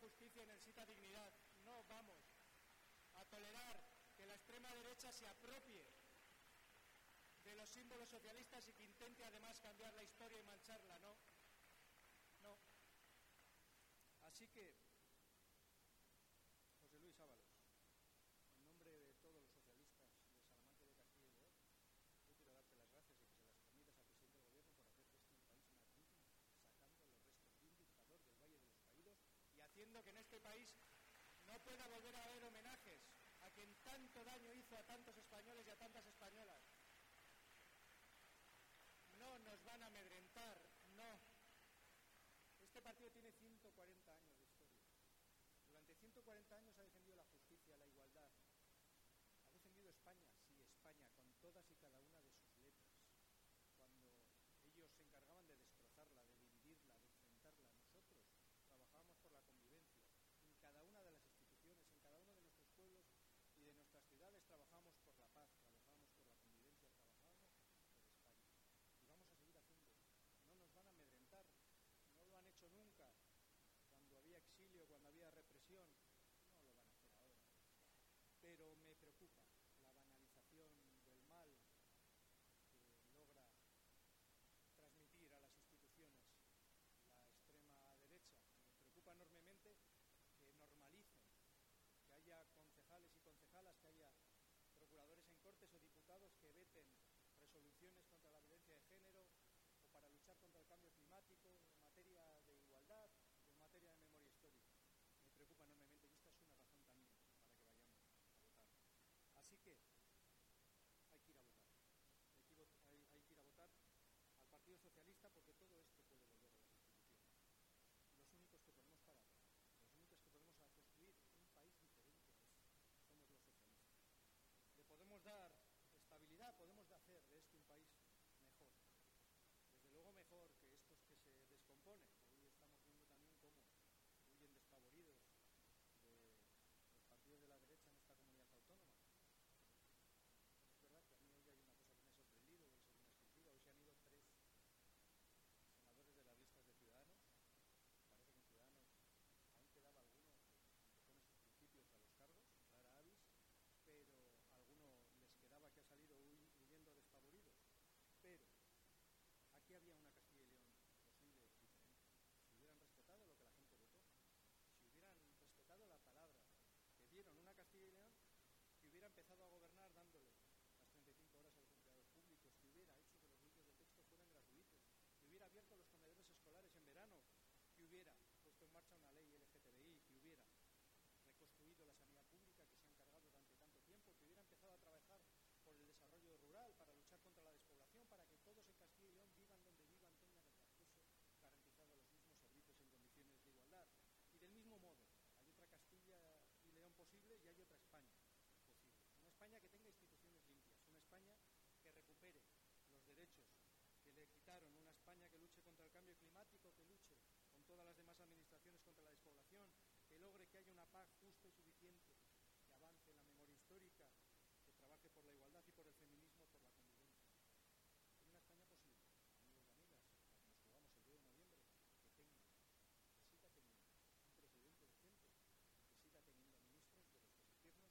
justicia y necesita dignidad. No vamos a tolerar que la extrema derecha se apropie de los símbolos socialistas y que intente además cambiar la historia y mancharla. No, no. Así que, José Luis Ábalos, en nombre de todos los socialistas de Salamanca y de Castilla y León, yo quiero darte las gracias y que se las transmitas al presidente del gobierno por hacer de este un país magnífico, sacando los restos de un dictador del Valle de los Caídos y haciendo que en este país no pueda volver a haber homenajes a quien tanto daño hizo a tantos españoles y a tantas españolas. No nos van a amedrentar, no. Este partido tiene 140 años de historia. Durante 140 años ha defendido la justicia, la igualdad. Ha defendido España, sí, España, con todas y cada una de sus letras. Cuando ellos se encargaban de destrozarla, de dividirla, de enfrentarla, nosotros trabajábamos por la convivencia. En cada una de las instituciones, en cada uno de nuestros pueblos y de nuestras ciudades trabajábamos por la paz, trabajábamos por la convivencia, trabajábamos por España. Y vamos a seguir haciendo. No nos van a amedrentar, no lo han hecho nunca. Cuando había exilio, cuando había represión, no lo van a hacer ahora. Pero me preocupa la banalización del mal que logra transmitir a las instituciones la extrema derecha. Me preocupa enormemente que normalicen, que haya concejales y concejalas, que haya procuradores en cortes o diputados que veten resoluciones contra la violencia de género o para luchar contra el cambio climático, en materia de igualdad o en materia de memoria histórica. Me preocupa enormemente y esta es una razón también para que vayamos a votar. Así que hay que ir a votar. Hay que ir a votar al Partido Socialista porque todo esto puede volver a las instituciones. Los únicos que podemos parar, los únicos que podemos construir un país diferente a este, somos los socialistas. Le podemos dar estabilidad, podemos hacer de este un país mejor. Desde luego mejor que estos que se descomponen. Hoy estamos viendo también cómo huyen despavoridos de los partidos de la derecha en esta comunidad autónoma. Es verdad que a mí hoy hay una cosa que me ha sorprendido, hoy se viene escritura, hoy se han ido 3 senadores de las listas de Ciudadanos. Parece que en Ciudadanos aún quedaba alguno que pone sus principios a los cargos, rara avis, pero a alguno les quedaba que ha salido huyendo despavoridos. Pero aquí había una Castilla y León posible diferente. Si hubieran respetado lo que la gente votó, si hubieran respetado la palabra que dieron, una Castilla y León que hubiera empezado a gobernar dándole las 35 horas a los empleados públicos, que hubiera hecho que los libros de texto fueran gratuitos, que hubiera abierto los comedores escolares en verano, que hubiera puesto en marcha una ley LGTBI, que hubiera reconstruido la sanidad pública que se ha encargado durante tanto tiempo, que hubiera empezado a trabajar por el desarrollo rural, para luchar contra la despoblación, para que todos en Castilla y León vivan donde vivan, tengan el acceso garantizado a los mismos servicios en condiciones de igualdad. Y del mismo modo, hay otra Castilla y León posible y hay otra España posible. Una España que tenga instituciones limpias, una España que recupere los derechos que le quitaron, una España que luche contra el cambio climático, que luche con todas las demás administraciones contra la despoblación, que logre que haya una paz justa y suficiente